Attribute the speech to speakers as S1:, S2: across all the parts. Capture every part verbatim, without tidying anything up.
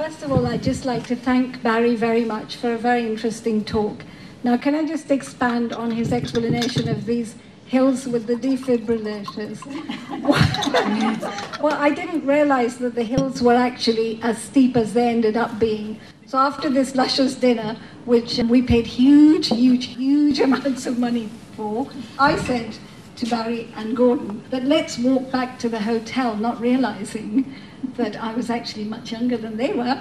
S1: first of all, I'd just like to thank Barry very much for a very interesting talk. Now, can I just expand on his explanation of these hills with the defibrillators? Well, I didn't realize that the hills were actually as steep as they ended up being. So after this luscious dinner, which we paid huge, huge, huge amounts of money for, I said to Barry and Gordon that let's walk back to the hotel, not realizing that I was actually much younger than they were.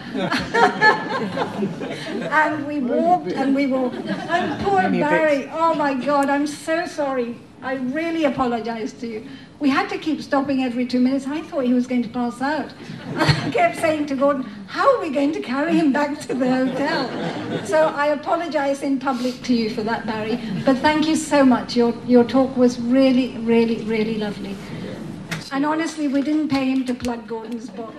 S1: And we walked and we walked. And poor Barry, oh my God, I'm so sorry. I really apologize to you. We had to keep stopping every two minutes. I thought he was going to pass out. I kept saying to Gordon, how are we going to carry him back to the hotel? So I apologize in public to you for that, Barry. But thank you so much. Your, your talk was really, really, really lovely. And honestly, we didn't pay him to plug Gordon's book.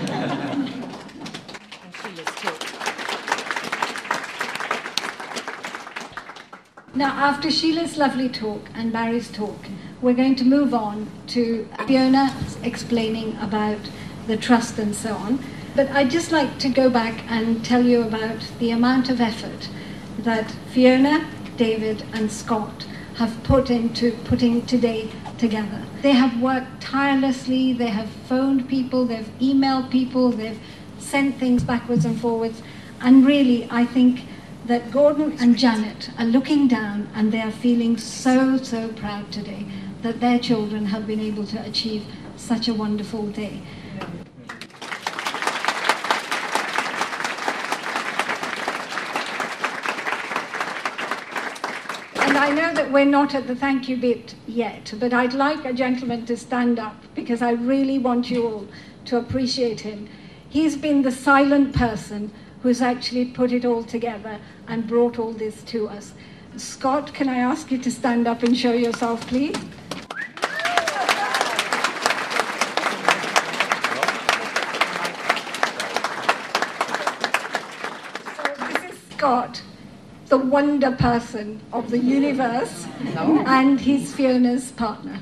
S1: Now, after Sheila's lovely talk and Barry's talk, we're going to move on to Fiona explaining about the trust and so on. But I'd just like to go back and tell you about the amount of effort that Fiona, David, and Scott have put into putting today together. They have worked tirelessly, they have phoned people, they've emailed people, they've sent things backwards and forwards, and really I think that Gordon and Janet are looking down and they are feeling so, so proud today that their children have been able to achieve such a wonderful day. And I know that we're not at the thank you bit yet, but I'd like a gentleman to stand up because I really want you all to appreciate him. He's been the silent person who's actually put it all together and brought all this to us. Scott, can I ask you to stand up and show yourself, please? So this is Scott, the wonder person of the universe, and he's Fiona's partner.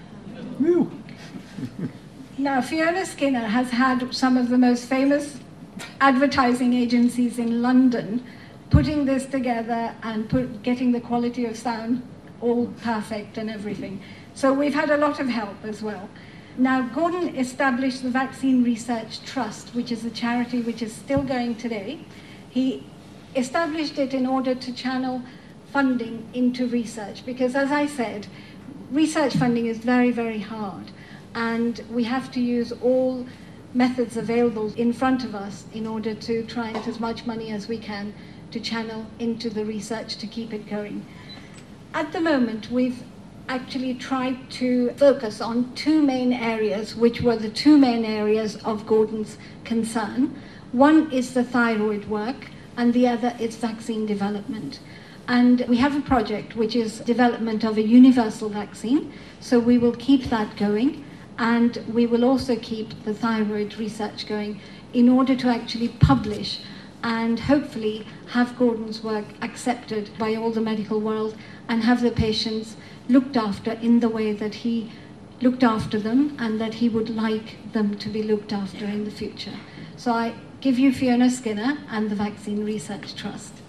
S1: Now, Fiona Skinner has had some of the most famous advertising agencies in London putting this together and put, getting the quality of sound all perfect and everything. So we've had a lot of help as well. Now, Gordon established the Vaccine Research Trust, which is a charity which is still going today. He established it in order to channel funding into research, because as I said, research funding is very, very hard, and we have to use all methods available in front of us in order to try and get as much money as we can to channel into the research to keep it going. At the moment, we've actually tried to focus on two main areas, which were the two main areas of Gordon's concern. One is the thyroid work, and the other is vaccine development. And we have a project which is development of a universal vaccine, so we will keep that going. And we will also keep the thyroid research going in order to actually publish and hopefully have Gordon's work accepted by all the medical world and have the patients looked after in the way that he looked after them and that he would like them to be looked after in the future. So I give you Fiona Skinner and the Vaccine Research Trust.